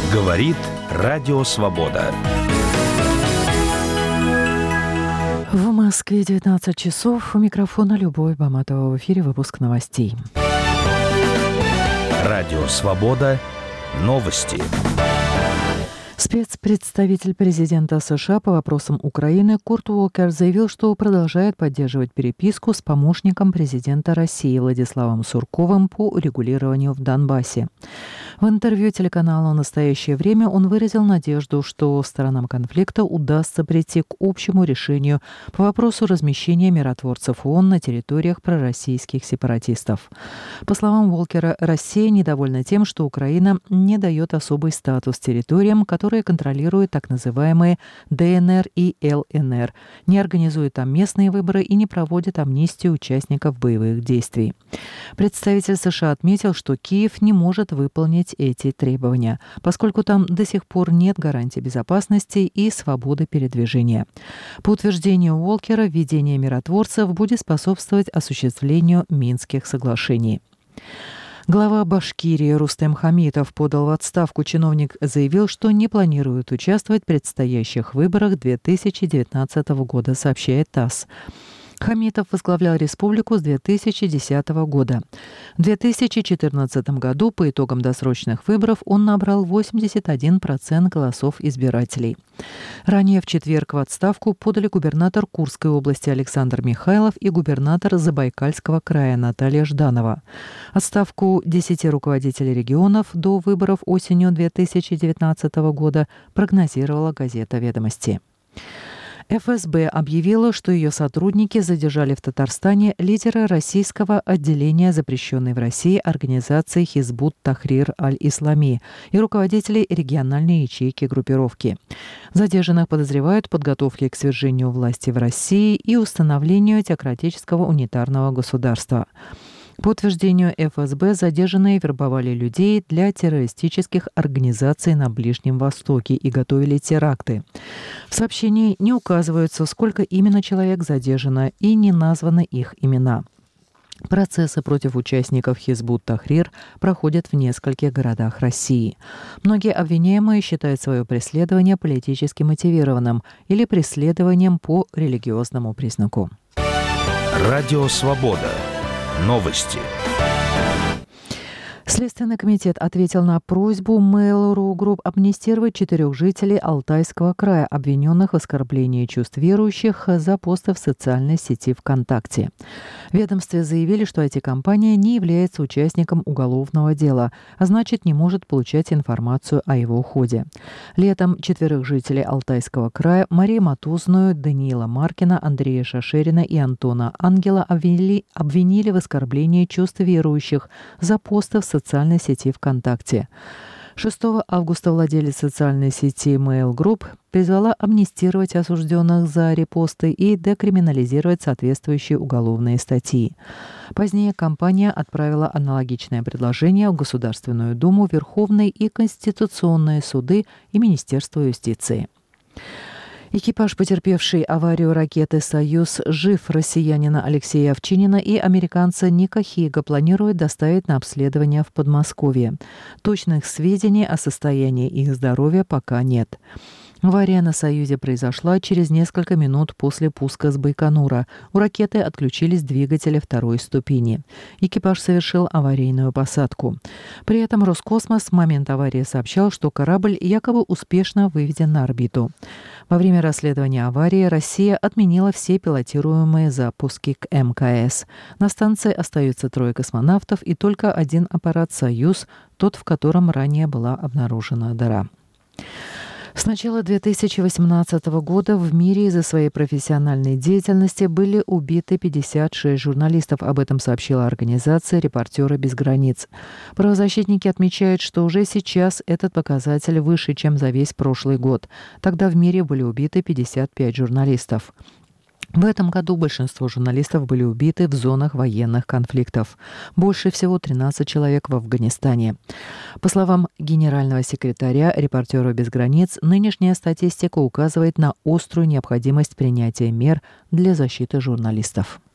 Говорит Радио Свобода. В Москве 19 часов. У микрофона Любовь Баматова. В эфире выпуск новостей. Радио Свобода. Новости. Спецпредставитель президента США по вопросам Украины Курт Уолкер заявил, что продолжает поддерживать переписку с помощником президента России Владиславом Сурковым по урегулированию в Донбассе. В интервью телеканалу «Настоящее время» он выразил надежду, что сторонам конфликта удастся прийти к общему решению по вопросу размещения миротворцев ООН на территориях пророссийских сепаратистов. По словам Уолкера, Россия недовольна тем, что Украина не дает особый статус территориям, которые контролируют так называемые ДНР и ЛНР, не организует там местные выборы и не проводит амнистию участников боевых действий. Представитель США отметил, что Киев не может выполнить эти требования, поскольку там до сих пор нет гарантий безопасности и свободы передвижения. По утверждению Уолкера, введение миротворцев будет способствовать осуществлению Минских соглашений. Глава Башкирии Рустем Хамитов подал в отставку. Чиновник заявил, что не планирует участвовать в предстоящих выборах 2019 года, сообщает ТАСС. Хамитов возглавлял республику с 2010 года. В 2014 году по итогам досрочных выборов он набрал 81% голосов избирателей. Ранее в четверг в отставку подали губернатор Курской области Александр Михайлов и губернатор Забайкальского края Наталья Жданова. Отставку 10 руководителей регионов до выборов осенью 2019 года прогнозировала газета «Ведомости». ФСБ объявила, что ее сотрудники задержали в Татарстане лидера российского отделения запрещенной в России организации Хизбут Тахрир Аль-Ислами и руководителей региональной ячейки группировки. Задержанных подозревают в подготовке к свержению власти в России и установлению теократического унитарного государства. По утверждению ФСБ, задержанные вербовали людей для террористических организаций на Ближнем Востоке и готовили теракты. В сообщении не указывается, сколько именно человек задержано, и не названы их имена. Процессы против участников Хизбут Тахрир проходят в нескольких городах России. Многие обвиняемые считают свое преследование политически мотивированным или преследованием по религиозному признаку. Радио Свобода. Новости. Следственный комитет ответил на просьбу Mail.ru Group амнистировать 4 жителей Алтайского края, обвиненных в оскорблении чувств верующих за посты в социальной сети ВКонтакте. В ведомстве заявили, что IT-компания не является участником уголовного дела, а значит, не может получать информацию о его ходе. Летом 4 жителей Алтайского края Марию Матузную, Даниила Маркина, Андрея Шашерина и Антона Ангела обвинили в оскорблении чувств верующих за посты в социальной сети ВКонтакте. 6 августа владелец социальной сети Mail Group призвала амнистировать осужденных за репосты и декриминализировать соответствующие уголовные статьи. Позднее компания отправила аналогичное предложение в Государственную Думу, Верховный и Конституционные суды и Министерство юстиции. Экипаж, потерпевший аварию ракеты «Союз», жив. Россиянина Алексея Овчинина и американца Ника Хига планируют доставить на обследование в Подмосковье. Точных сведений о состоянии их здоровья пока нет. Авария на «Союзе» произошла через несколько минут после пуска с Байконура. У ракеты отключились двигатели второй ступени. Экипаж совершил аварийную посадку. При этом Роскосмос в момент аварии сообщал, что корабль якобы успешно выведен на орбиту. Во время расследования аварии Россия отменила все пилотируемые запуски к МКС. На станции остаются 3 космонавтов и только один аппарат «Союз», тот, в котором ранее была обнаружена дыра. С начала 2018 года в мире из-за своей профессиональной деятельности были убиты 56 журналистов. Об этом сообщила организация «Репортеры без границ». Правозащитники отмечают, что уже сейчас этот показатель выше, чем за весь прошлый год. Тогда в мире были убиты 55 журналистов. В этом году большинство журналистов были убиты в зонах военных конфликтов. Больше всего 13 человек в Афганистане. По словам генерального секретаря «Репортеров без границ», нынешняя статистика указывает на острую необходимость принятия мер для защиты журналистов.